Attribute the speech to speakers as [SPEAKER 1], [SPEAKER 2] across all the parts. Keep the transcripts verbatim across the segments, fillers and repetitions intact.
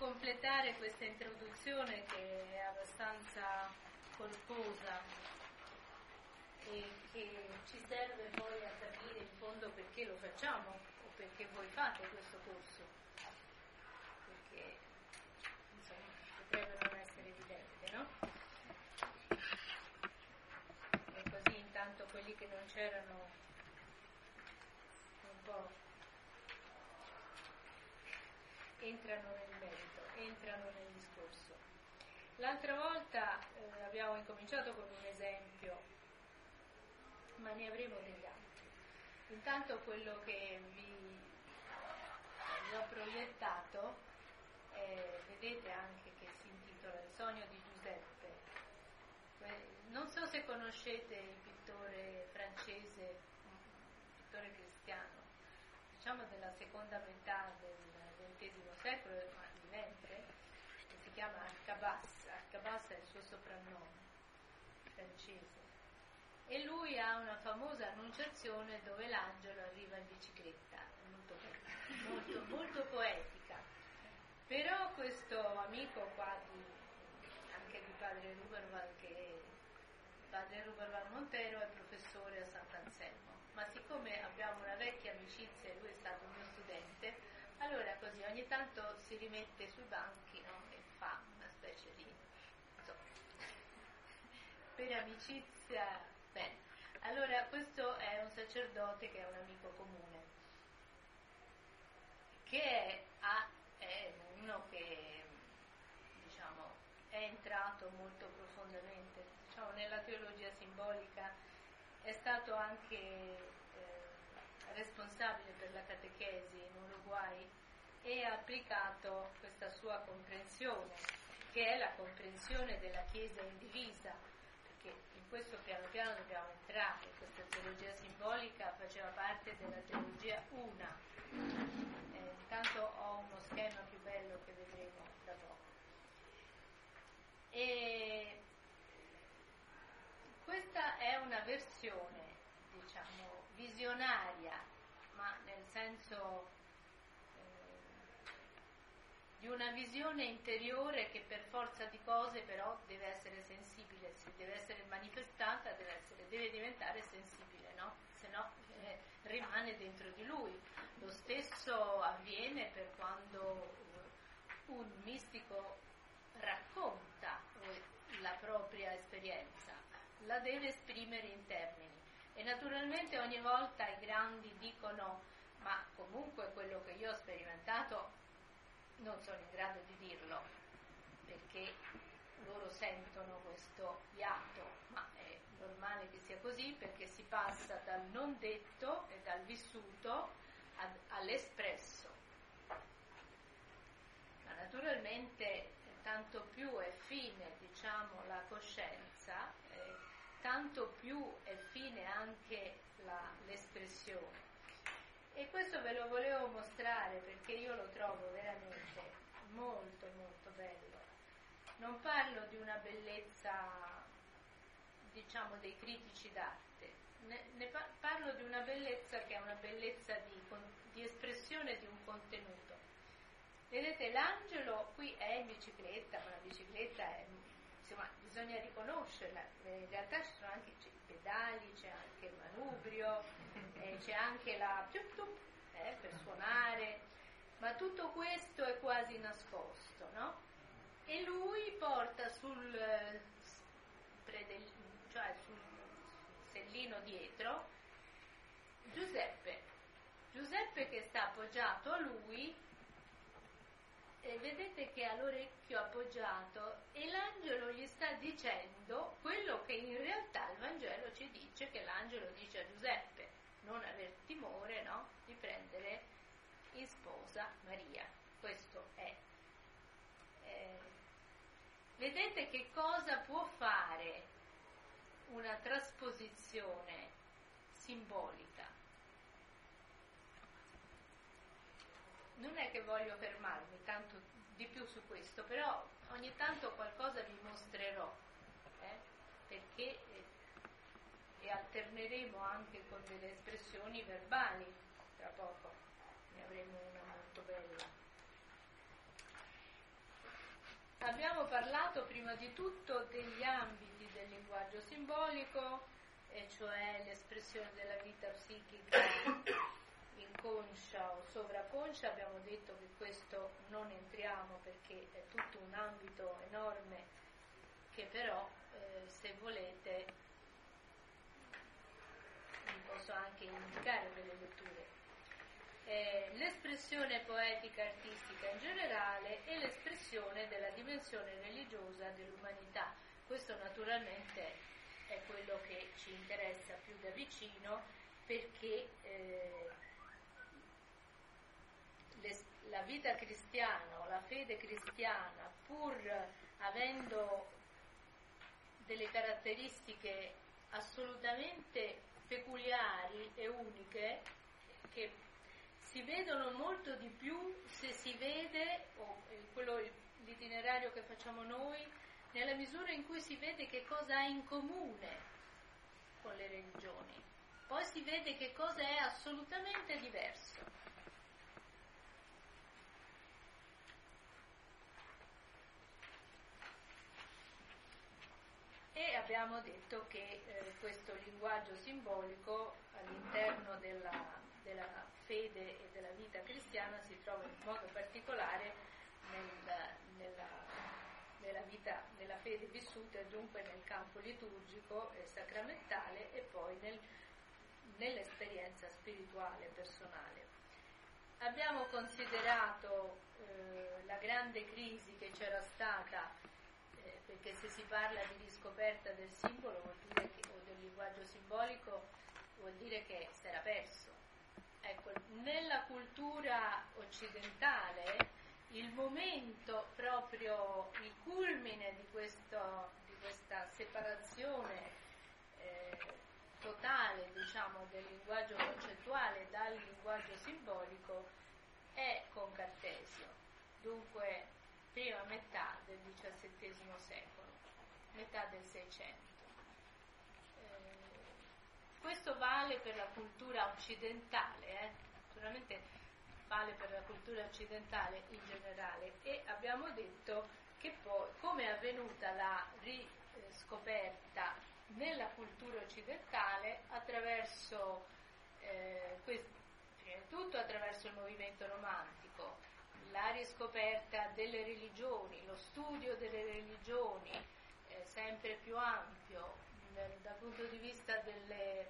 [SPEAKER 1] completare questa introduzione che è abbastanza corposa e che ci serve poi a capire in fondo perché lo facciamo o perché voi fate questo corso, perché insomma potrebbe non essere evidente, no? E così intanto quelli che non c'erano un po' entrano nel merito, entrano nel discorso. L'altra volta eh, abbiamo incominciato con un esempio, ma ne avremo degli altri. Intanto quello che vi, vi ho proiettato, eh, vedete anche che si intitola Il sogno di Giuseppe. Non so se conoscete il pittore francese, un pittore cristiano, diciamo della seconda metà del ventesimo secolo, ma vivente, che si chiama Arcabas. Arcabas è il suo soprannome francese. E lui ha una famosa annunciazione dove l'angelo arriva in bicicletta, molto bella, molto, molto poetica. Però questo amico qua di, anche di padre Ruberval, che padre Ruberval Montero è professore a Sant'Anselmo, ma siccome abbiamo una vecchia amicizia e lui è stato un mio studente, allora così ogni tanto si rimette sui banchi, no? E fa una specie di insomma, per amicizia. Bene, allora questo è un sacerdote che è un amico comune, che è, ha, è uno che diciamo è entrato molto profondamente diciamo, nella teologia simbolica, è stato anche eh, responsabile per la catechesi in Uruguay e ha applicato questa sua comprensione, che è la comprensione della Chiesa indivisa, perché in questo piano piano dobbiamo entrare. Questa teologia simbolica faceva parte della teologia una. Eh, intanto ho uno schema più bello che vedremo da poco. E questa è una versione, diciamo, visionaria, ma nel senso eh, di una visione interiore che per forza di cose però deve essere sensibile, se deve essere manifestata, deve, essere, deve diventare sensibile, no? Se no eh, rimane dentro di lui. Lo stesso avviene per quando un mistico racconta la propria esperienza, la deve esprimere in termini e naturalmente ogni volta i grandi dicono ma comunque quello che io ho sperimentato non sono in grado di dirlo perché loro sentono questo iato, ma è normale che sia così perché si passa dal non detto e dal vissuto ad, all'espresso. Ma naturalmente tanto più è fine, diciamo, la coscienza, eh, tanto più è fine anche la, l'espressione. E questo ve lo volevo mostrare perché io lo trovo veramente molto molto bello. Non parlo di una bellezza, diciamo, dei critici d'arte, ne, ne pa- parlo di una bellezza che è una bellezza di, di espressione di un contenuto. Vedete, l'angelo qui è in bicicletta, ma la bicicletta è, insomma, bisogna riconoscerla, in realtà ci sono anche i pedali, c'è anche il manubrio, eh, c'è anche la tup tup, eh, per suonare, ma tutto questo è quasi nascosto, no? E lui porta sul, eh, predel, cioè sul sellino dietro Giuseppe, Giuseppe che sta appoggiato a lui. E vedete che ha l'orecchio appoggiato e l'angelo gli sta dicendo quello che in realtà il Vangelo ci dice che l'angelo dice a Giuseppe: non aver timore, no, di prendere in sposa Maria. Questo è. Eh, vedete che cosa può fare una trasposizione simbolica? Non è che voglio fermarmi tanto di più su questo, però ogni tanto qualcosa vi mostrerò, eh? Perché eh, e alterneremo anche con delle espressioni verbali, tra poco ne avremo una molto bella. parlato prima di tutto degli ambiti del linguaggio simbolico, e cioè l'espressione della vita psichica inconscia o sovraconscia. Abbiamo detto che questo non entriamo perché è tutto un ambito enorme che però, eh, se volete, vi posso anche indicare delle letture. Eh, l'espressione poetica artistica in generale e l'espressione della dimensione religiosa dell'umanità. Questo naturalmente è quello che ci interessa più da vicino, perché eh, le, la vita cristiana o la fede cristiana, pur avendo delle caratteristiche assolutamente peculiari e uniche, che si vedono molto di più se si vede, o quello, l'itinerario che facciamo noi, nella misura in cui si vede che cosa ha in comune con le religioni. Poi si vede che cosa è assolutamente diverso. E abbiamo detto che eh, questo linguaggio simbolico all'interno della, della fede e della vita cristiana si trova in modo particolare nel, nella, nella vita, nella fede vissuta e dunque nel campo liturgico e sacramentale, e poi nel, nell'esperienza spirituale personale. Abbiamo considerato eh, la grande crisi che c'era stata, eh, perché se si parla di riscoperta del simbolo vuol dire che, o del linguaggio simbolico, vuol dire che si era perso. Ecco, nella cultura occidentale il momento, proprio il culmine di, questo, di questa separazione eh, totale, diciamo, del linguaggio concettuale dal linguaggio simbolico è con Cartesio, dunque prima metà del diciassettesimo secolo, metà del Seicento. Questo vale per la cultura occidentale, eh? naturalmente vale per la cultura occidentale in generale, e abbiamo detto che poi, come è avvenuta la riscoperta nella cultura occidentale, attraverso, eh, questo, prima di tutto attraverso il movimento romantico, la riscoperta delle religioni, lo studio delle religioni eh, sempre più ampio, dal punto di vista delle,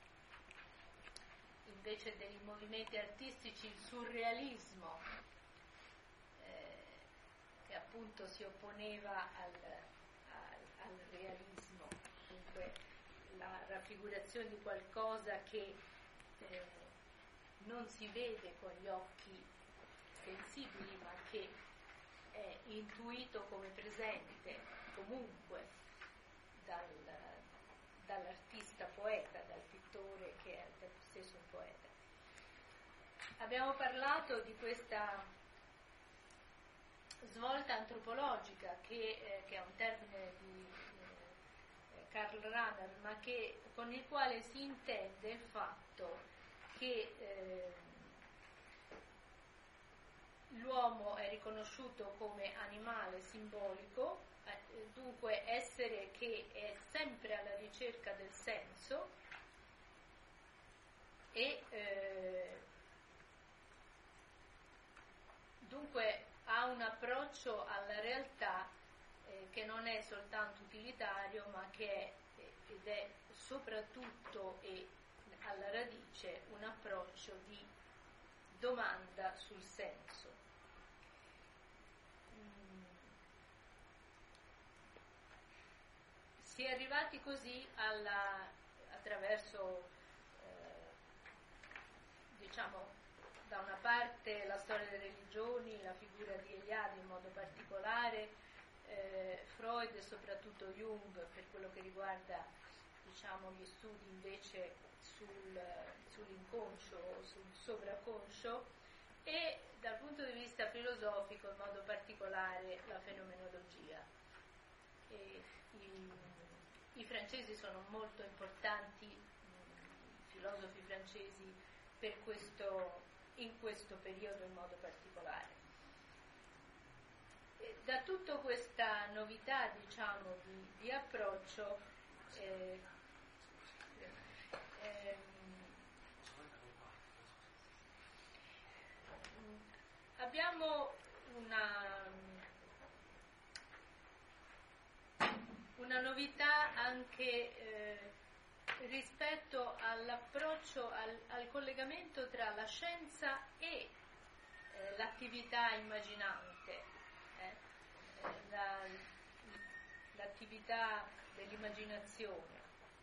[SPEAKER 1] invece dei movimenti artistici, il surrealismo, eh, che appunto si opponeva al, al, al realismo, dunque la raffigurazione di qualcosa che eh, non si vede con gli occhi sensibili, ma che è intuito come presente comunque dal dall'artista poeta, dal pittore che è al tempo stesso un poeta. Abbiamo parlato di questa svolta antropologica che, eh, che è un termine di eh, Karl Rahner, ma che, con il quale si intende il fatto che eh, l'uomo è riconosciuto come animale simbolico, dunque essere che è sempre alla ricerca del senso e eh, dunque ha un approccio alla realtà eh, che non è soltanto utilitario, ma che è ed è soprattutto e alla radice un approccio di domanda sul senso. Si è arrivati così alla, attraverso, eh, diciamo, da una parte la storia delle religioni, la figura di Eliade in modo particolare, eh, Freud e soprattutto Jung per quello che riguarda, diciamo, gli studi invece sul, sull'inconscio, sul sovraconscio, e dal punto di vista filosofico in modo particolare la fenomenologia. E i, I francesi sono molto importanti, i filosofi francesi, per questo, in questo periodo in modo particolare. E da tutta questa novità, diciamo, di, di approccio, eh, ehm, abbiamo una, una novità anche eh, rispetto all'approccio, al, al collegamento tra la scienza e eh, l'attività immaginante, eh, la, l'attività dell'immaginazione.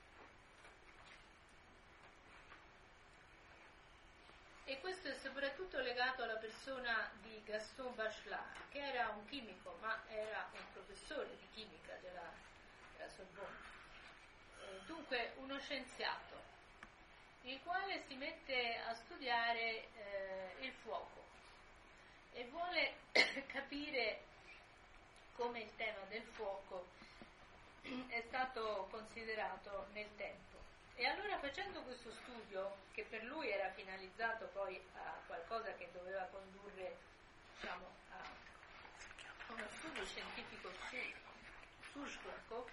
[SPEAKER 1] E questo è soprattutto legato alla persona di Gaston Bachelard, che era un chimico, ma era un professore di chimica della, della Sorbonne. Eh, dunque uno scienziato, il quale si mette a studiare eh, il fuoco e vuole capire come il tema del fuoco è stato considerato nel tempo. E allora, facendo questo studio, che per lui era finalizzato poi a qualcosa che doveva condurre, diciamo, a uno studio scientifico sul fuoco,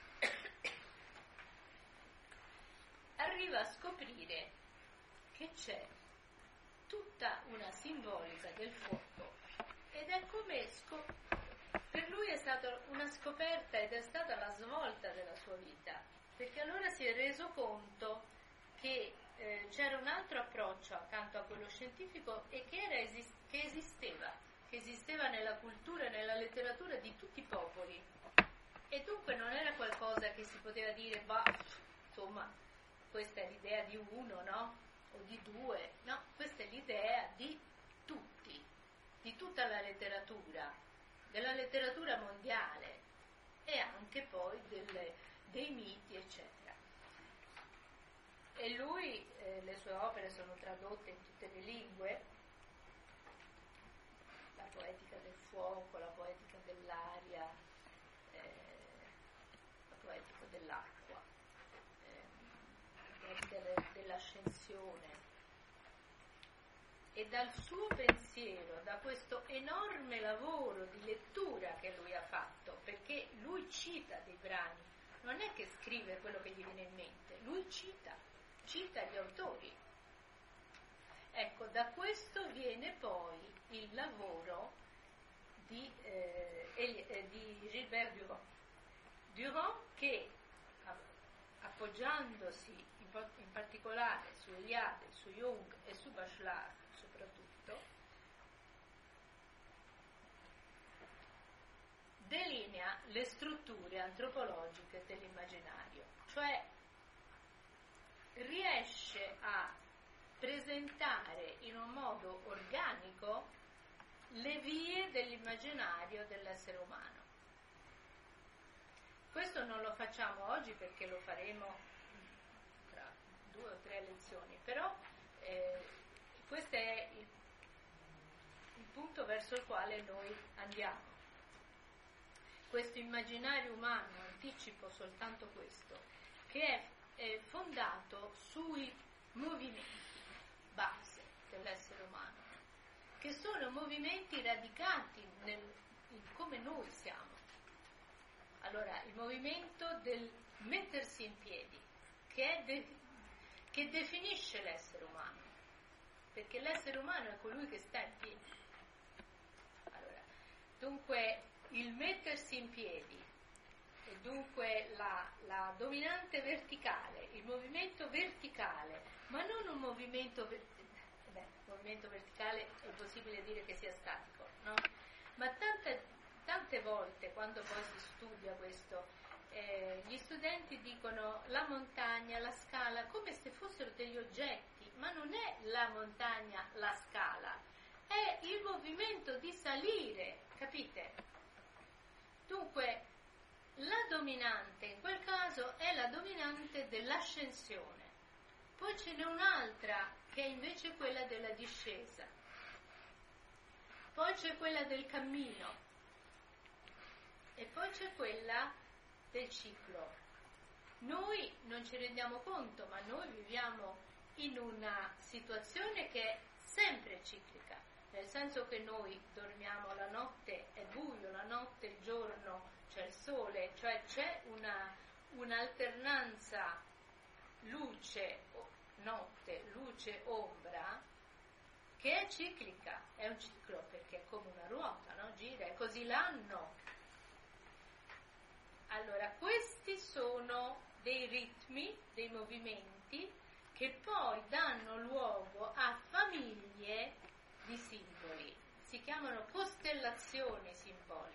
[SPEAKER 1] arriva a scoprire che c'è tutta una simbolica del fuoco, ed è come scop- per lui è stata una scoperta ed è stata la svolta della sua vita, perché allora si è reso conto che eh, c'era un altro approccio accanto a quello scientifico e che, era esist- che esisteva, che esisteva nella cultura e nella letteratura di tutti i popoli, e dunque non era qualcosa che si poteva dire, bah, insomma, questa è l'idea di uno, no? O di due, no? Questa è l'idea di tutti, di tutta la letteratura, della letteratura mondiale e anche poi delle, dei miti, eccetera. E lui, eh, le sue opere sono tradotte in tutte le lingue, la poetica del fuoco, la poetica dell'aria, eh, la poetica dell'acqua, dell'ascensione. E dal suo pensiero, da questo enorme lavoro di lettura che lui ha fatto, perché lui cita dei brani, non è che scrive quello che gli viene in mente, lui cita, cita gli autori. Ecco, da questo viene poi il lavoro di, eh, di Gilbert Durand. Durand che, appoggiandosi in particolare su Eliade, su Jung e su Bachelard soprattutto, delinea le strutture antropologiche dell'immaginario, cioè riesce a presentare in un modo organico le vie dell'immaginario dell'essere umano. Questo non lo facciamo oggi perché lo faremo tra due o tre lezioni, però eh, questo è il, il punto verso il quale noi andiamo. Questo immaginario umano, anticipo soltanto questo, che è, è fondato sui movimenti base dell'essere umano, che sono movimenti radicati nel, in come noi siamo. Allora, il movimento del mettersi in piedi, che, è de- che definisce l'essere umano, perché l'essere umano è colui che sta in piedi. Allora, dunque, il mettersi in piedi, e dunque la, la dominante verticale, il movimento verticale, ma non un movimento verticale, beh, movimento verticale è possibile dire che sia statico, no? Ma tante Tante volte, quando poi si studia questo, eh, gli studenti dicono la montagna, la scala, come se fossero degli oggetti, ma non è la montagna, la scala, è il movimento di salire, capite? Dunque, la dominante in quel caso è la dominante dell'ascensione, poi ce n'è un'altra che è invece quella della discesa, poi c'è quella del cammino, e poi c'è quella del ciclo. Noi non ci rendiamo conto, ma noi viviamo in una situazione che è sempre ciclica, nel senso che noi dormiamo la notte, è buio, la notte un'alternanza luce-notte, luce-ombra, che è ciclica, è un ciclo, perché è come una ruota, no? Gira, è così l'anno. Allora, questi sono dei ritmi, dei movimenti che poi danno luogo a famiglie di simboli. Si chiamano costellazioni simboliche.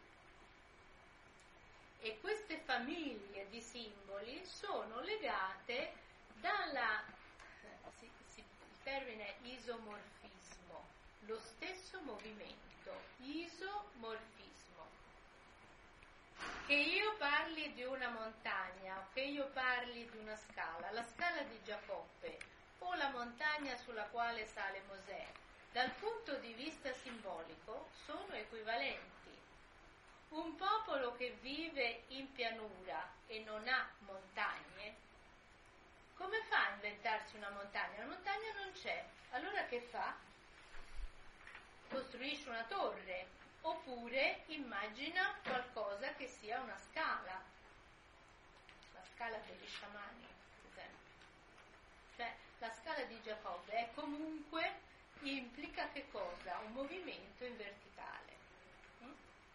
[SPEAKER 1] E queste famiglie di simboli sono legate dalla, si, si, il termine è isomorfismo, lo stesso movimento, isomorfismo. Che io parli di una montagna o che io parli di una scala, la scala di Giacobbe o la montagna sulla quale sale Mosè, dal punto di vista simbolico sono equivalenti. Un popolo che vive in pianura e non ha montagne, come fa a inventarsi una montagna? La montagna non c'è, allora che fa? Costruisce una torre, oppure immagina qualcosa che sia una scala, la scala degli sciamani, per esempio. Cioè, la scala di Giacobbe è comunque, implica che cosa? Un movimento in verticale. Mm?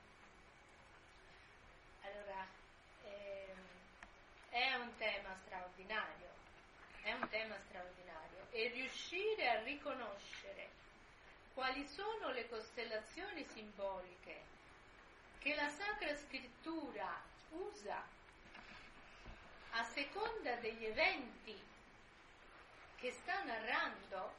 [SPEAKER 1] Allora, ehm, è un tema straordinario, è un tema straordinario, e riuscire a riconoscere quali sono le costellazioni simboliche che la Sacra Scrittura usa a seconda degli eventi che sta narrando,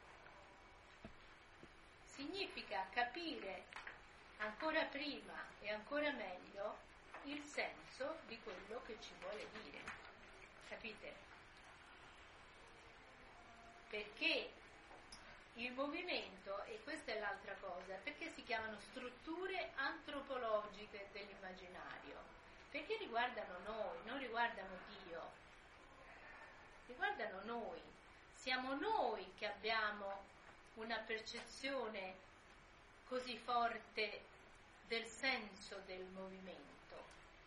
[SPEAKER 1] significa capire ancora prima e ancora meglio il senso di quello che ci vuole dire. Capite? Perché il movimento, e questa è l'altra cosa, perché si chiamano strutture antropologiche dell'immaginario? Perché riguardano noi, non riguardano Dio. Riguardano noi. Siamo noi che abbiamo una percezione così forte del senso del movimento.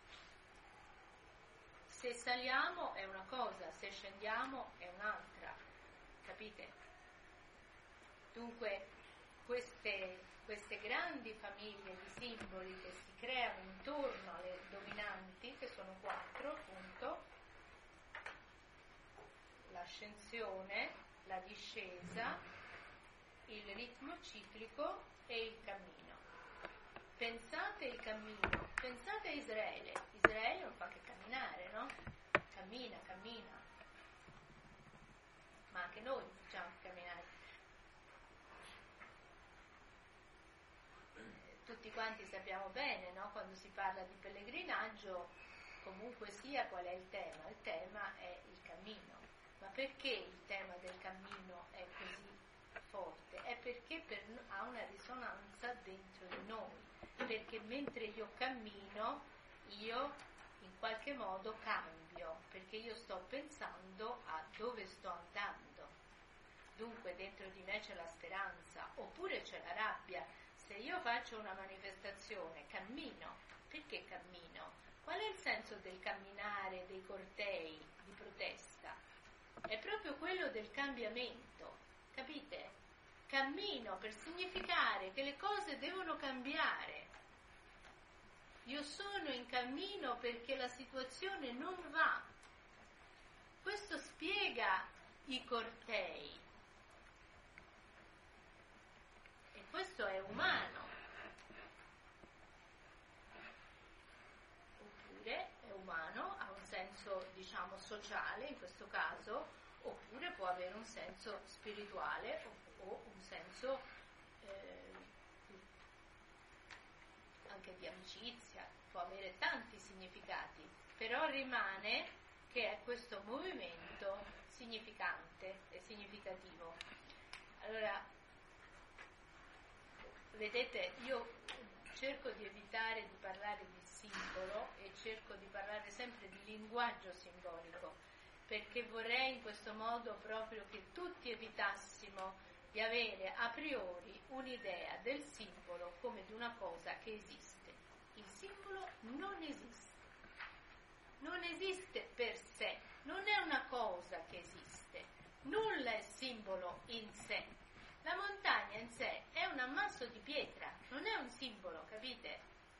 [SPEAKER 1] Se saliamo è una cosa, se scendiamo è un'altra. Capite? Dunque, queste, queste grandi famiglie di simboli che si creano intorno alle dominanti, che sono quattro, appunto, l'ascensione, la discesa, il ritmo ciclico e il cammino. Pensate il cammino, pensate a Israele. Israele non fa che camminare, no? Cammina, cammina. Ma anche noi facciamo camminare. Tutti quanti sappiamo bene, no? Quando si parla di pellegrinaggio, comunque sia qual è il tema? Il tema è il cammino. Ma perché il tema del cammino è così forte? È perché per, ha una risonanza dentro di noi. Perché mentre io cammino, io in qualche modo cambio, perché io sto pensando a dove sto andando. Dunque dentro di me c'è la speranza, oppure c'è la rabbia. Se io faccio una manifestazione, cammino. Perché cammino? Qual è il senso del camminare, dei cortei di protesta? È proprio quello del cambiamento, capite? Cammino per significare che le cose devono cambiare. Io sono in cammino perché la situazione non va. Questo spiega i cortei. E questo è umano. Oppure è umano, ha un senso, diciamo, sociale in questo caso, oppure può avere un senso spirituale o, o un senso eh, anche di amicizia, può avere tanti significati, però rimane che è questo movimento significante e significativo. Allora, vedete, io cerco di evitare di parlare di simbolo e cerco di parlare sempre di linguaggio simbolico, perché vorrei in questo modo proprio che tutti evitassimo di avere a priori un'idea del simbolo come di una cosa che esiste. Il simbolo non esiste. non esiste per sé, non è una cosa che esiste, nulla è simbolo in sé. La montagna in sé è un ammasso di pietra, non è un simbolo, capite?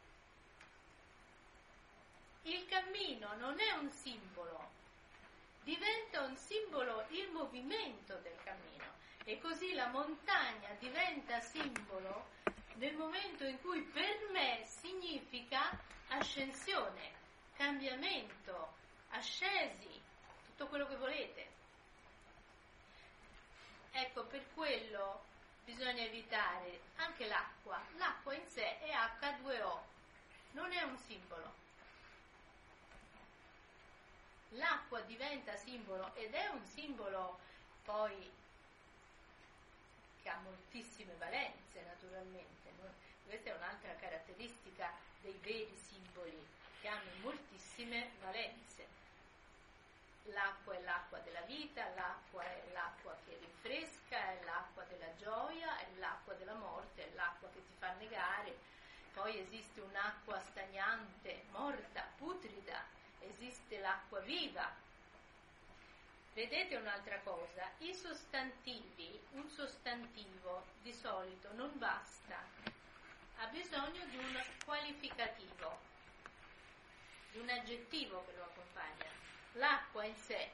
[SPEAKER 1] Il cammino non è un simbolo, diventa un simbolo il movimento del cammino, e così la montagna diventa simbolo nel momento in cui per me significa ascensione, cambiamento, ascesi, tutto quello che volete. Ecco, per quello bisogna evitare anche l'acqua. L'acqua in sé è acca due o, non è un simbolo. L'acqua diventa simbolo, ed è un simbolo poi che ha moltissime valenze, naturalmente. Questa è un'altra caratteristica dei veri simboli, che hanno moltissime valenze. L'acqua è l'acqua della vita, l'acqua è l'acqua che rinfresca, è l'acqua della gioia, è l'acqua della morte, è l'acqua che ti fa negare. Poi esiste un'acqua stagnante, morta, putrida, esiste l'acqua viva. Vedete un'altra cosa, i sostantivi, un sostantivo di solito non basta, ha bisogno di un qualificativo, di un aggettivo che lo accompagna. L'acqua in sé,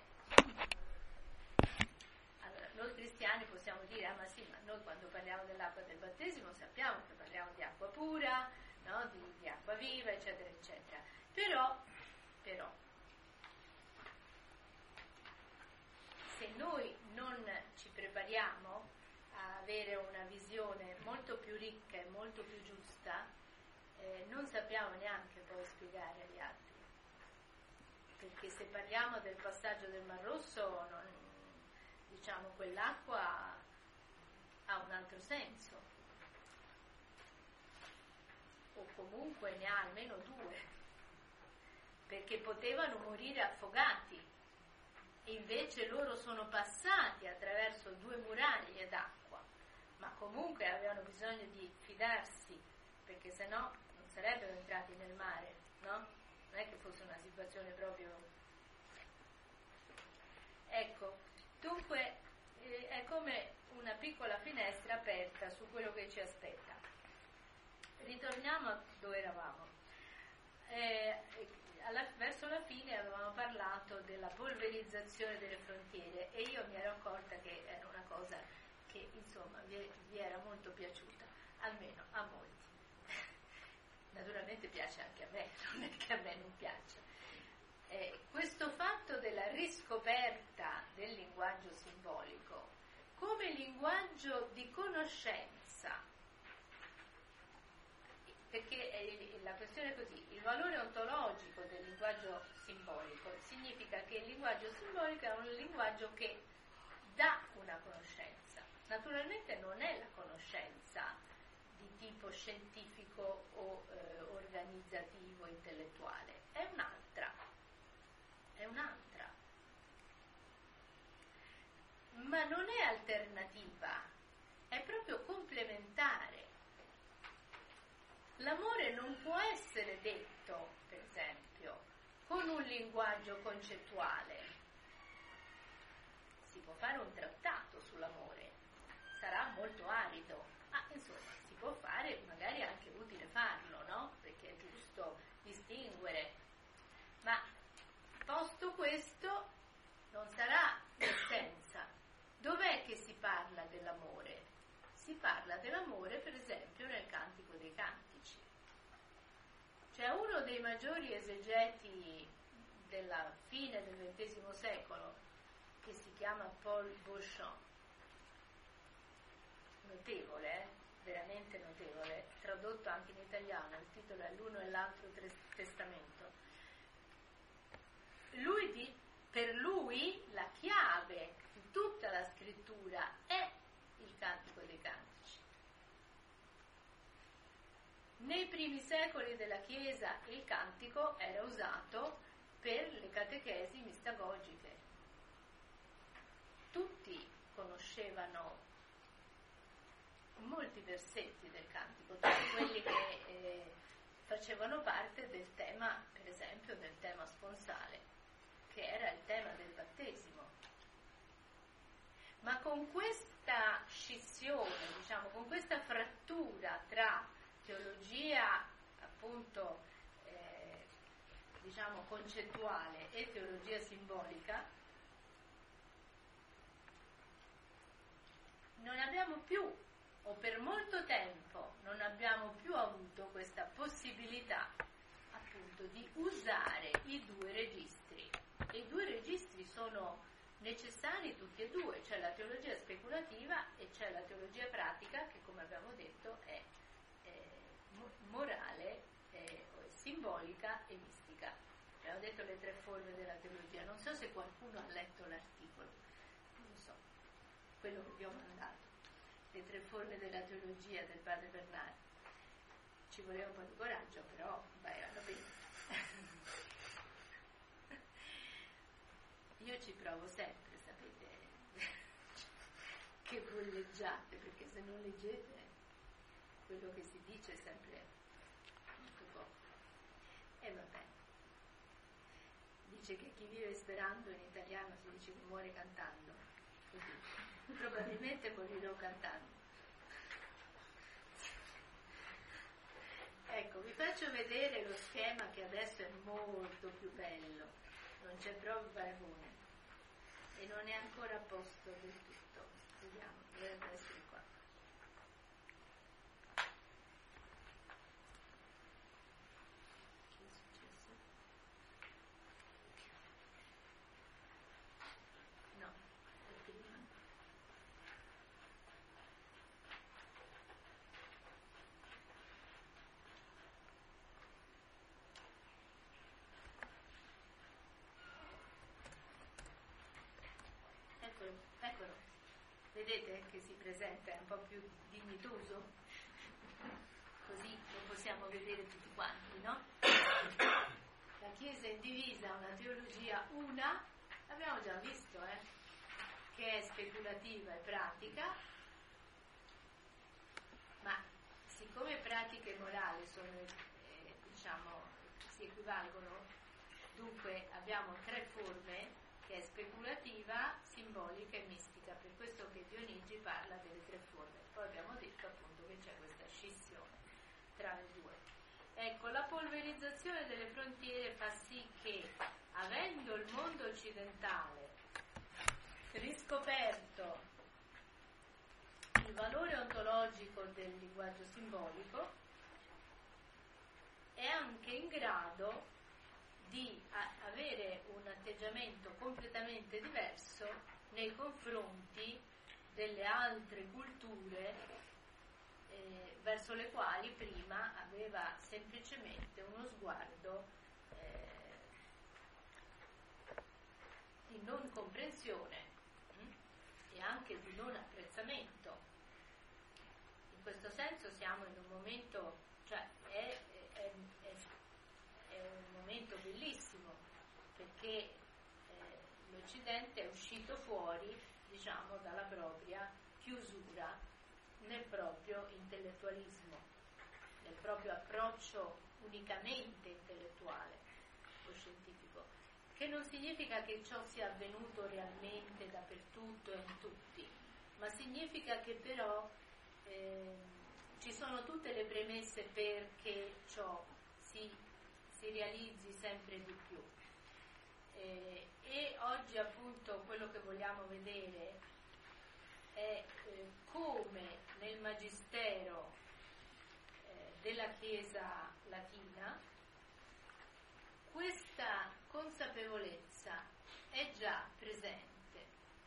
[SPEAKER 1] allora noi cristiani possiamo dire, ah ma sì, ma noi quando parliamo dell'acqua del battesimo sappiamo che parliamo di acqua pura, no? di, di acqua viva, eccetera, eccetera. Però, però, se noi non ci prepariamo a avere una visione molto più ricca e molto più giusta, eh, non sappiamo neanche poi spiegare agli altri. Perché se parliamo del passaggio del Mar Rosso, non, diciamo, quell'acqua ha un altro senso, o comunque ne ha almeno due, perché potevano morire affogati, e invece loro sono passati attraverso due muraglie d'acqua, ma comunque avevano bisogno di fidarsi, perché sennò non sarebbero entrati nel mare, no? Non è che fosse una situazione proprio... Ecco, dunque eh, è come una piccola finestra aperta su quello che ci aspetta. Ritorniamo a dove eravamo. Eh, alla, verso la fine avevamo parlato della polverizzazione delle frontiere, e io mi ero accorta che era una cosa che insomma vi, vi era molto piaciuta, almeno a molti. Naturalmente piace anche a me, non è che a me non piaccia. Eh, questo fatto della riscoperta del linguaggio simbolico come linguaggio di conoscenza, perché eh, la questione è così, il valore ontologico del linguaggio simbolico significa che il linguaggio simbolico è un linguaggio che dà una conoscenza. Naturalmente non è la conoscenza di tipo scientifico o eh, organizzativo, intellettuale, è un'altra, è un'altra. Ma non è alternativa, è proprio complementare. L'amore non può essere detto, per esempio, con un linguaggio concettuale. Si può fare un trattato sull'amore, sarà molto arido, ma insomma si può fare, magari è anche utile farlo, no? Perché è giusto distinguere. Ma posto questo, non sarà l'essenza. Dov'è che si parla dell'amore? Si parla dell'amore, per esempio, nel Cantico dei Cantici. C'è uno dei maggiori esegeti della fine del ventesimo secolo, che si chiama Paul Beauchamp, notevole, eh? veramente notevole, tradotto anche in italiano, il titolo è L'uno e l'altro testamento. Lui di, per lui la chiave di tutta la scrittura è il Cantico dei Cantici. Nei primi secoli della Chiesa il cantico era usato per le catechesi mistagogiche. Tutti conoscevano molti versetti del cantico, tutti quelli che eh, facevano parte del tema, per esempio del tema sponsale. che era il tema del battesimo. Ma con questa scissione, diciamo, con questa frattura tra teologia appunto eh, diciamo concettuale e teologia simbolica, non abbiamo più, o per molto tempo non abbiamo più avuto questa possibilità appunto di usare i due registri. E i due registri sono necessari tutti e due, c'è la teologia speculativa e c'è la teologia pratica che, come abbiamo detto, è, è morale, è simbolica e mistica. Abbiamo detto le tre forme della teologia. Non so se qualcuno ha letto l'articolo, non so, quello che vi ho mandato, le tre forme della teologia del padre Bernardi. Ci voleva un po' di coraggio, però vai, alla pena. Io ci provo sempre, sapete, che voi leggiate, perché se non leggete quello che si dice è sempre molto poco. E vabbè, dice che chi vive sperando in italiano si dice che muore cantando, così, probabilmente morirò cantando. Ecco, vi faccio vedere lo schema che adesso è molto più bello, non c'è proprio paragone e non è ancora a posto del tutto. Vediamo, dovrebbe essere qua. Che è successo? No, è prima. Eccolo, eccolo. Vedete che si presenta, è un po' più dignitoso? Così lo possiamo vedere tutti quanti, no? La Chiesa è indivisa, una teologia una, l'abbiamo già visto, eh? Che è speculativa e pratica, ma siccome pratica e morale sono, eh, diciamo, si equivalgono, dunque abbiamo tre forme, che è speculativa, simbolica e mistica, per questo che Dionigi parla delle tre forme. Poi abbiamo detto appunto che c'è questa scissione tra le due. Ecco, la polverizzazione delle frontiere fa sì che, avendo il mondo occidentale riscoperto il valore ontologico del linguaggio simbolico, è anche in grado di a- avere un atteggiamento completamente diverso nei confronti delle altre culture eh, verso le quali prima aveva semplicemente uno sguardo eh, di non comprensione hm? e anche di non apprezzamento. In questo senso siamo in un momento, cioè è, è, è, è un momento bellissimo, perché eh, l'Occidente è uscito fuori, diciamo, dalla propria chiusura nel proprio intellettualismo, nel proprio approccio unicamente intellettuale o scientifico, che non significa che ciò sia avvenuto realmente dappertutto e in tutti, ma significa che però eh, ci sono tutte le premesse perché ciò si, si realizzi sempre di più. Eh, e oggi appunto quello che vogliamo vedere è eh, come nel magistero eh, della Chiesa latina questa consapevolezza è già presente.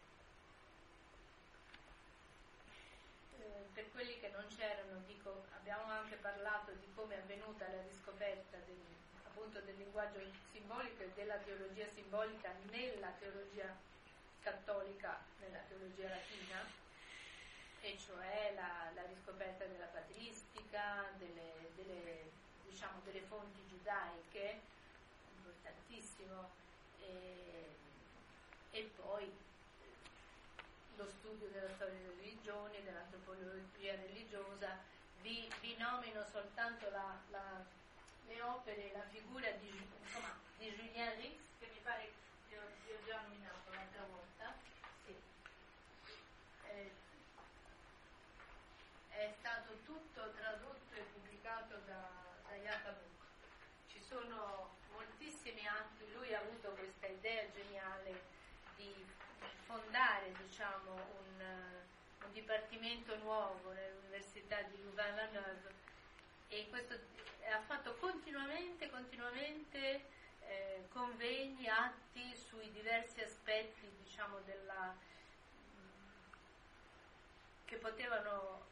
[SPEAKER 1] Eh, per quelli che non c'erano, dico, abbiamo anche parlato di come è avvenuta la riscoperta del, appunto del linguaggio simbolico e della teologia simbolica nella teologia cattolica, nella teologia latina, e cioè la, la riscoperta della patristica, delle, delle, diciamo, delle fonti giudaiche, importantissimo, e, e poi lo studio della storia delle religioni, dell'antropologia religiosa. Vi, vi nomino soltanto la, la, le opere, la figura di, insomma, di Julien Rix, che mi pare che ho tutto tradotto e pubblicato da, da Yakabuk. Ci sono moltissimi atti, lui ha avuto questa idea geniale di fondare, diciamo, un, un dipartimento nuovo nell'Università di Louvain-la-Neuve, e questo ha fatto continuamente, continuamente eh, convegni, atti sui diversi aspetti, diciamo, della che potevano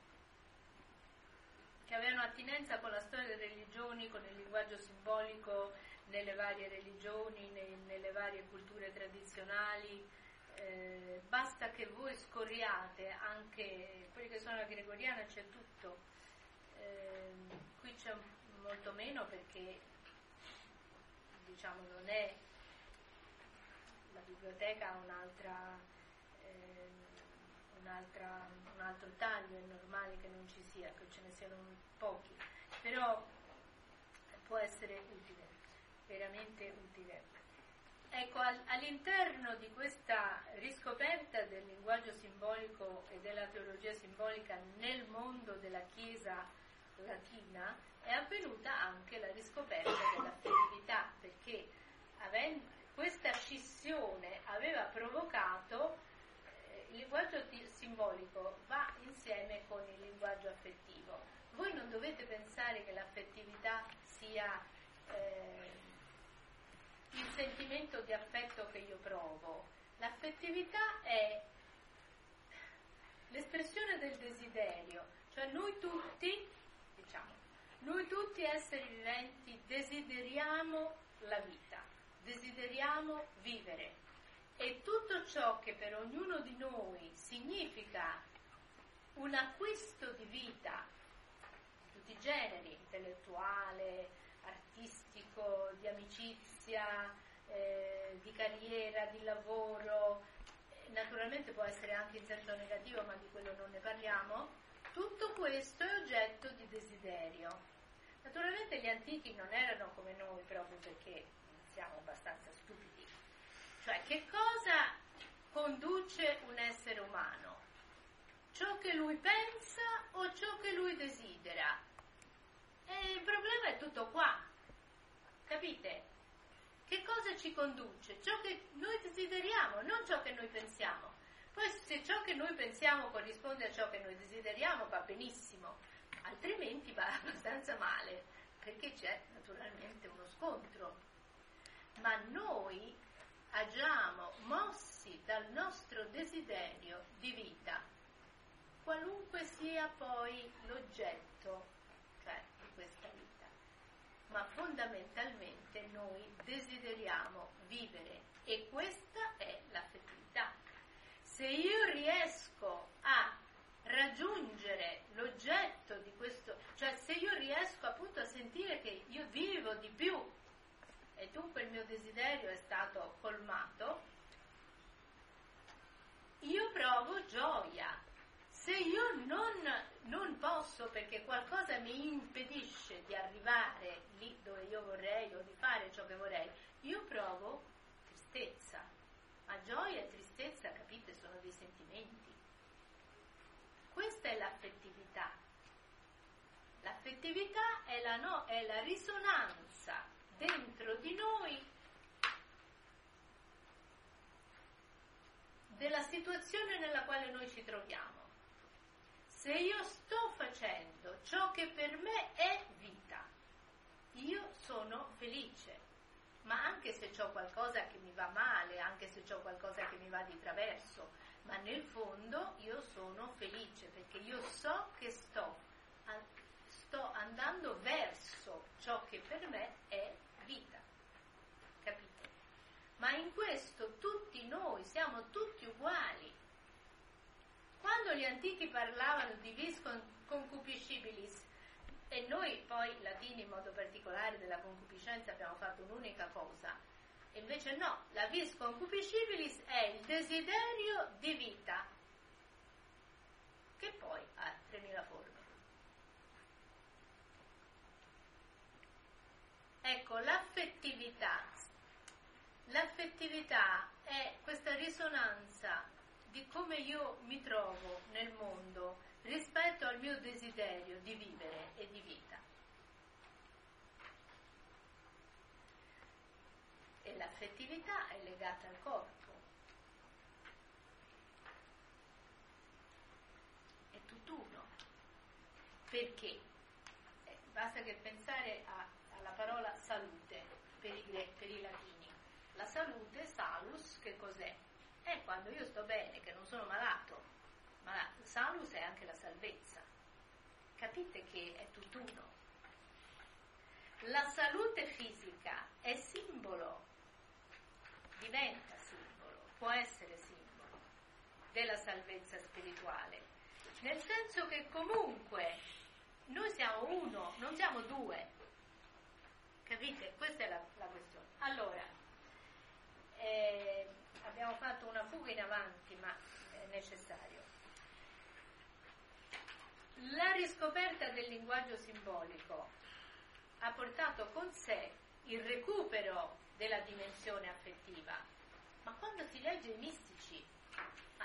[SPEAKER 1] che avevano attinenza con la storia delle religioni, con il linguaggio simbolico nelle varie religioni, nei, nelle varie culture tradizionali. Eh, basta che voi scorriate anche quelli che sono la gregoriana, c'è tutto. Eh, qui c'è molto meno perché, diciamo, non è, la biblioteca ha un'altra, eh, un'altra, un altro taglio, è normale che non ci sia, che ce ne siano pochi, però può essere utile, veramente utile. Ecco, al, all'interno di questa riscoperta del linguaggio simbolico e della teologia simbolica nel mondo della Chiesa latina è avvenuta anche la riscoperta dell'affettività, perché avendo, questa scissione aveva provocato eh, il linguaggio di, simbolico va insieme con il linguaggio affettivo. Voi non dovete pensare che l'affettività sia eh, il sentimento di affetto che io provo. L'affettività è l'espressione del desiderio, cioè noi tutti, diciamo, noi tutti esseri viventi desideriamo la vita, desideriamo vivere, e tutto ciò che per ognuno di noi significa un acquisto di vita, di tutti i generi, intellettuale, artistico, di amicizia, eh, di carriera, di lavoro, eh, naturalmente può essere anche in senso negativo, ma di quello non ne parliamo. Tutto questo è oggetto di desiderio. Naturalmente gli antichi non erano come noi, proprio perché siamo abbastanza stupidi. Cioè, che cosa conduce un essere umano? Ciò che lui pensa o ciò che lui desidera? E il problema è tutto qua, capite? Che cosa ci conduce? Ciò che noi desideriamo, non ciò che noi pensiamo. Poi se ciò che noi pensiamo corrisponde a ciò che noi desideriamo va benissimo, altrimenti va abbastanza male, perché c'è naturalmente uno scontro. Ma noi agiamo mossi dal nostro desiderio di vita, qualunque sia poi l'oggetto, cioè, di questa vita. Ma fondamentalmente noi desideriamo vivere, e questa è l'affettività. Se io riesco a raggiungere l'oggetto di questo, cioè se io riesco appunto a sentire che io vivo di più e dunque il mio desiderio è stato colmato, io provo gioia. Se io non, non posso, perché qualcosa mi impedisce di arrivare lì dove io vorrei o di fare ciò che vorrei, io provo tristezza. Ma gioia e tristezza, capite, sono dei sentimenti. Questa è l'affettività. L'affettività è la, no, è la risonanza dentro di noi della situazione nella quale noi ci troviamo. Se io sto facendo ciò che per me è vita, io sono felice, ma anche se c'ho qualcosa che mi va male, anche se c'ho qualcosa che mi va di traverso, ma nel fondo io sono felice, perché io so che sto, sto andando verso ciò che per me è vita, capite? Ma in questo tutti noi siamo tutti uguali. Quando gli antichi parlavano di vis concupiscibilis, e noi poi latini in modo particolare della concupiscenza abbiamo fatto un'unica cosa, invece no, la vis concupiscibilis è il desiderio di vita, che poi ha tremila forme. Ecco, l'affettività, l'affettività è questa risonanza di come io mi trovo nel mondo rispetto al mio desiderio di vivere e di vita. E l'affettività è legata al corpo. È tutt'uno. Perché? Eh, basta che pensare a, alla parola salute per i, per i latini. La salute, salus, che cos'è? È quando io sto bene, che non sono malato. Ma salus è anche la salvezza. Capite che è tutt'uno. La salute fisica è simbolo, diventa simbolo, può essere simbolo della salvezza spirituale, nel senso che comunque noi siamo uno, non siamo due. Capite? Questa è la, la questione. Allora, eh, abbiamo fatto una fuga in avanti, ma è necessario. La riscoperta del linguaggio simbolico ha portato con sé il recupero della dimensione affettiva, ma quando si legge i mistici, ah,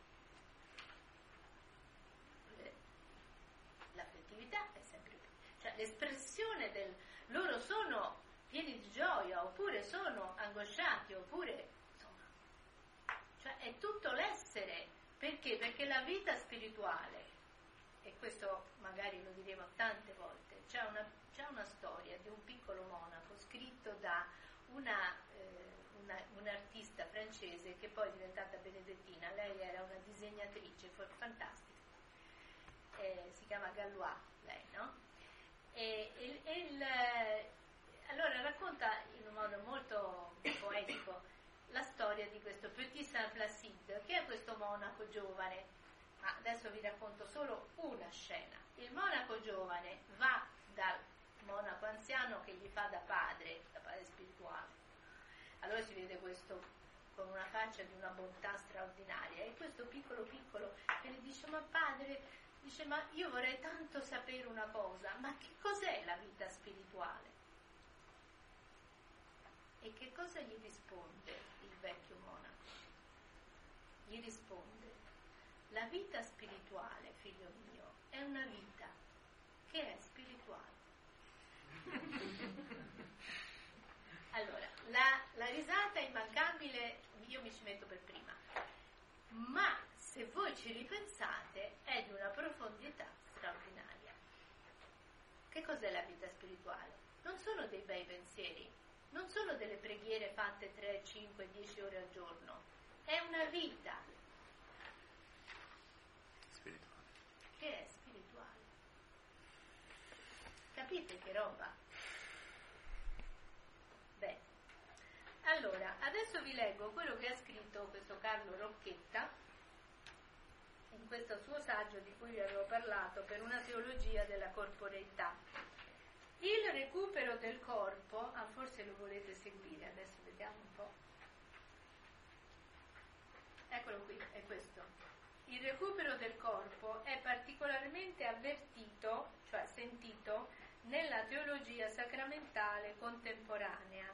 [SPEAKER 1] l'affettività è sempre più, cioè l'espressione del loro sono pieni di gioia, oppure sono angosciati, oppure insomma, cioè è tutto l'essere. Perché? Perché la vita spirituale, e questo magari lo diremo tante volte, c'è una, c'è una storia di un piccolo monaco scritto da una, eh, una, un'artista francese che poi è diventata benedettina. Lei era una disegnatrice fantastica, eh, si chiama Gallois lei, no? E, e, e il, allora racconta in un modo molto poetico la storia di questo Petit Saint Placide, che è questo monaco giovane. Ma adesso vi racconto solo una scena. Il monaco giovane va dal monaco anziano che gli fa da padre, da padre spirituale. Allora si vede questo con una faccia di una bontà straordinaria, e questo piccolo piccolo che gli dice: ma padre, dice, ma io vorrei tanto sapere una cosa, ma che cos'è la vita spirituale? E che cosa gli risponde il vecchio monaco? Gli risponde: la vita spirituale, figlio mio, è una vita che è spirituale. Allora, la, la risata è immancabile, io mi ci metto per prima, ma se voi ci ripensate è di una profondità straordinaria. Che cos'è la vita spirituale? Non sono dei bei pensieri, non sono delle preghiere fatte tre, cinque, dieci ore al giorno, è una vita che è spirituale. Capite che roba? Beh, allora adesso vi leggo quello che ha scritto questo Carlo Rocchetta in questo suo saggio di cui vi avevo parlato, Per una teologia della corporeità. Il recupero del corpo, ah, forse lo volete seguire, adesso vediamo un po'. Eccolo qui, è questo. Il recupero del corpo è particolarmente avvertito, cioè sentito, nella teologia sacramentale contemporanea.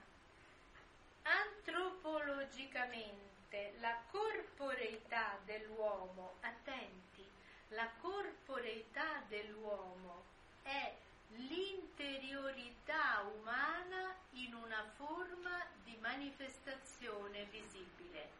[SPEAKER 1] Antropologicamente la corporeità dell'uomo, attenti, la corporeità dell'uomo è l'interiorità umana in una forma di manifestazione visibile.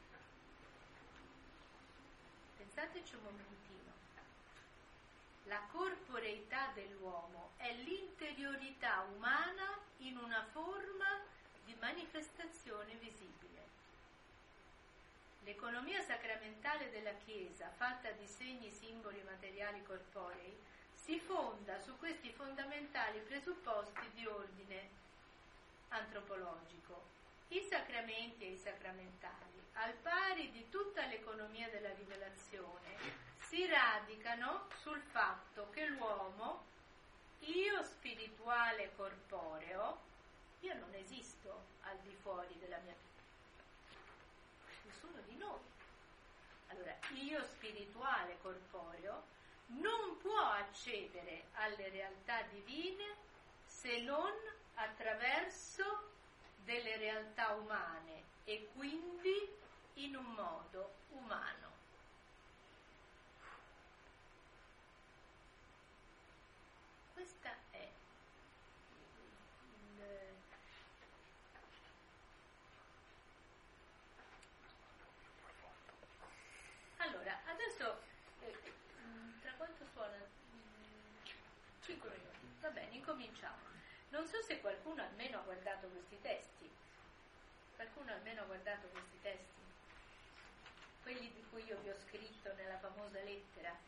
[SPEAKER 1] Pensateci un momentino. La corporeità dell'uomo è l'interiorità umana in una forma di manifestazione visibile. L'economia sacramentale della Chiesa, fatta di segni, simboli, materiali corporei, si fonda su questi fondamentali presupposti di ordine antropologico. I sacramenti e i sacramentali, al pari di tutta l'economia della rivelazione, si radicano sul fatto che l'uomo, io spirituale corporeo, io non esisto al di fuori della mia vita, nessuno di noi. Allora, io spirituale corporeo non può accedere alle realtà divine se non attraverso delle realtà umane e quindi in un modo umano. Non so se qualcuno almeno ha guardato questi testi. Qualcuno almeno ha guardato questi testi? Quelli di cui io vi ho scritto nella famosa lettera.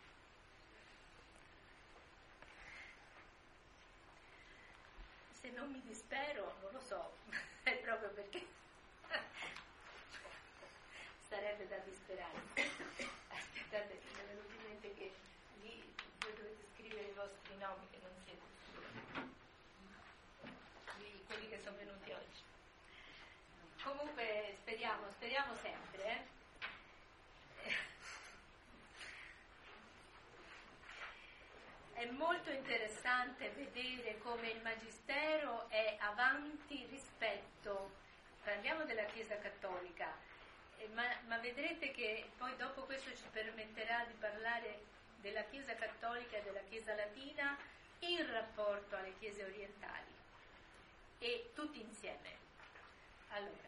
[SPEAKER 1] Se non mi dispero, non lo so, è proprio perché sarebbe da disperare. Aspettate, mi è venuto in mente che lì voi dovete scrivere i vostri nomi che non siete di quelli che sono venuti oggi. Comunque speriamo, speriamo sempre, eh? È molto interessante vedere come il Magistero è avanti rispetto, parliamo della Chiesa Cattolica, eh, ma, ma vedrete che poi dopo questo ci permetterà di parlare della Chiesa Cattolica e della Chiesa Latina in rapporto alle Chiese orientali, e tutti insieme. Allora,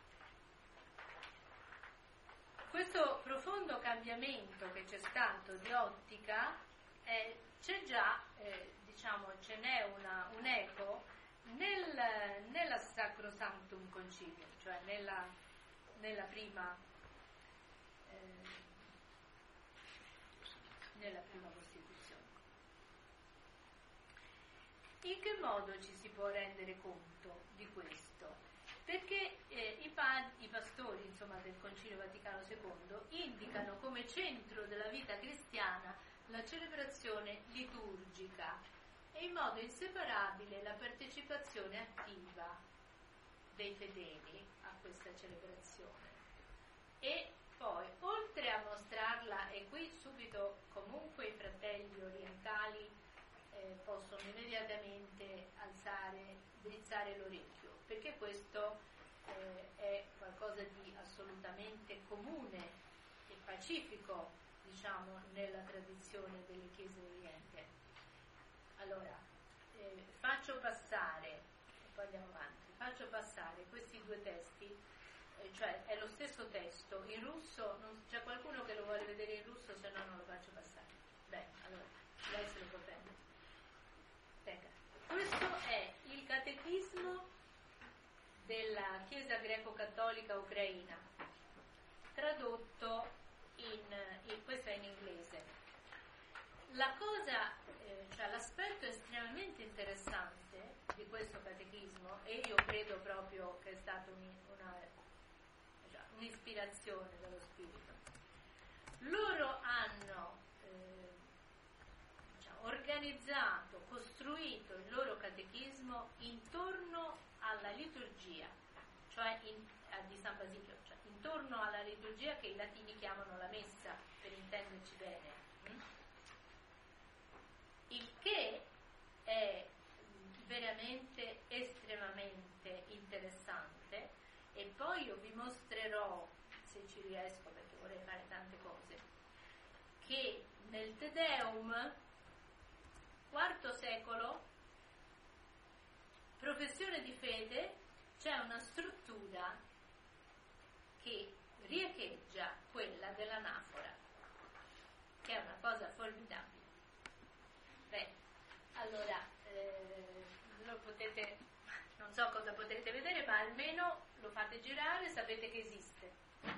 [SPEAKER 1] questo profondo cambiamento che c'è stato di ottica, eh, c'è già, eh, diciamo, ce n'è una, un eco nel, nella Sacrosanctum Concilium, cioè nella, nella prima eh, nella prima Costituzione. In che modo ci si può rendere conto di questo? Perché eh, i, pa- i pastori, insomma, del Concilio Vaticano secondo indicano come centro della vita cristiana la celebrazione liturgica e in modo inseparabile la partecipazione attiva dei fedeli a questa celebrazione. E poi, oltre a mostrarla, e qui subito comunque i fratelli orientali eh, possono immediatamente alzare, drizzare l'orecchio, perché questo eh, è qualcosa di assolutamente comune e pacifico, diciamo, nella tradizione delle chiese oriente. Allora, eh, faccio passare, e poi andiamo avanti, faccio passare questi due testi, eh, cioè è lo stesso testo, in russo, non, c'è qualcuno che lo vuole vedere in russo, se no non lo faccio passare. Bene, allora, lei se lo può prendere. Venga. Questo è il catechismo della Chiesa greco-cattolica ucraina, tradotto in, in questo è in inglese. La cosa, eh, cioè l'aspetto estremamente interessante di questo catechismo, e io credo proprio che è stata un, una, cioè, un'ispirazione dello Spirito, loro hanno eh, diciamo, organizzato, costruito il loro catechismo intorno alla liturgia, cioè in, di San Basilio, cioè intorno alla liturgia che i latini chiamano la messa, per intenderci bene. Il che è veramente estremamente interessante, e poi io vi mostrerò, se ci riesco perché vorrei fare tante cose, che nel Te Deum, quarto secolo, professione di fede, c'è una struttura che riecheggia quella dell'anafora, che è una cosa formidabile. Beh, allora, eh, lo potete, non so cosa potrete vedere, ma almeno lo fate girare, sapete che esiste.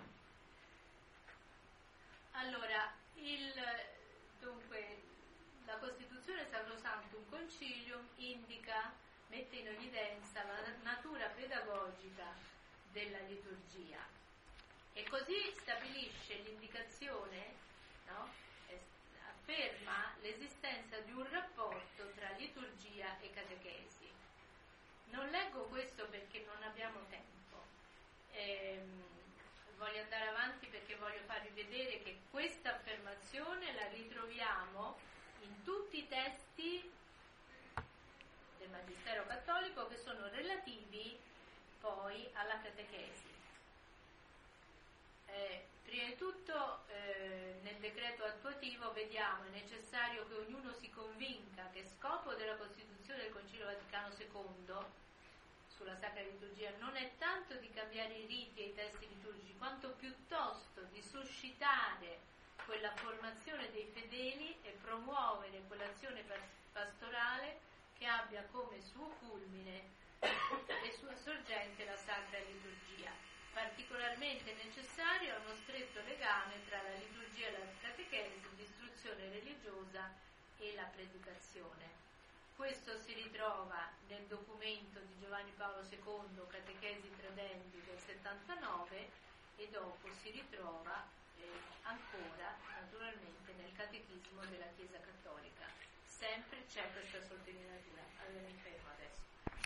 [SPEAKER 1] Allora, il, dunque, la Costituzione Sacrosanctum Concilium indica, mette in evidenza la natura pedagogica della liturgia e così stabilisce l'indicazione, no? Afferma l'esistenza di un rapporto tra liturgia e catechesi. Non leggo questo perché non abbiamo tempo, ehm, voglio andare avanti perché voglio farvi vedere che questa affermazione la ritroviamo in tutti i testi del Magistero Cattolico che sono relativi poi alla catechesi. Eh, prima di tutto eh, nel decreto attuativo vediamo è necessario che ognuno si convinca che scopo della Costituzione del Concilio Vaticano secondo sulla Sacra Liturgia non è tanto di cambiare i riti e i testi liturgici quanto piuttosto di suscitare quella formazione dei fedeli e promuovere quell'azione pastorale che abbia come suo culmine particolarmente necessario è uno stretto legame tra la liturgia e la catechesi, l'istruzione religiosa e la predicazione. Questo si ritrova nel documento di Giovanni Paolo secondo, Catechesi Credendi del settantanove, e dopo si ritrova eh, ancora naturalmente nel Catechismo della Chiesa Cattolica. Sempre c'è questa sottolineatura. Allora mi fermo adesso.